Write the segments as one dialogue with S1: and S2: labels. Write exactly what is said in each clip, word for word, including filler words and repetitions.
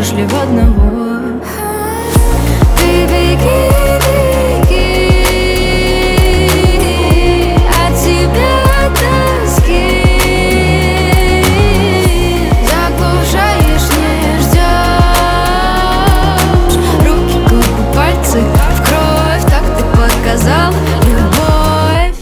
S1: похожи в одного. Ты беги, беги, от тебя тоски заглушаешь, не ждешь. Руки, губы, пальцы в кровь, так ты показал любовь.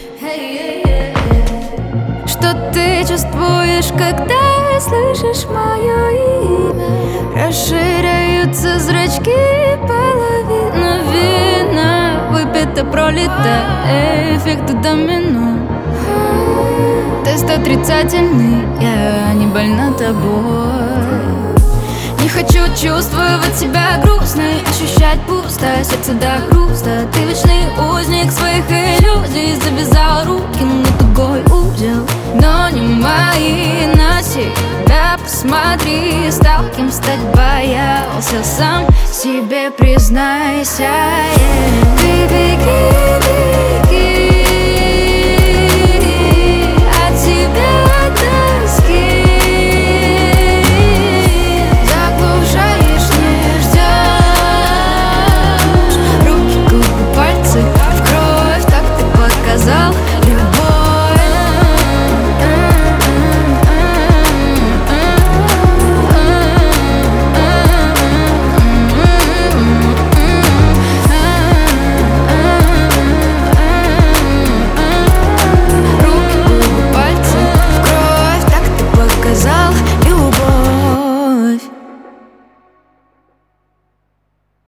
S1: Что ты чувствуешь, когда слышишь мое имя? Расширяются зрачки, половина вина выпито, пролито, эффект домино. Тест отрицательный, я не больна тобой. Не хочу чувствовать себя грустной, ощущать пусто, сердце до хруста. Ты вечный узник своих иллюзий, завязал руки на тугой узел. Но не мои, на себя посмотри. Стал кем стать боялся, сам себе признайся, yeah. Ты беги, беги,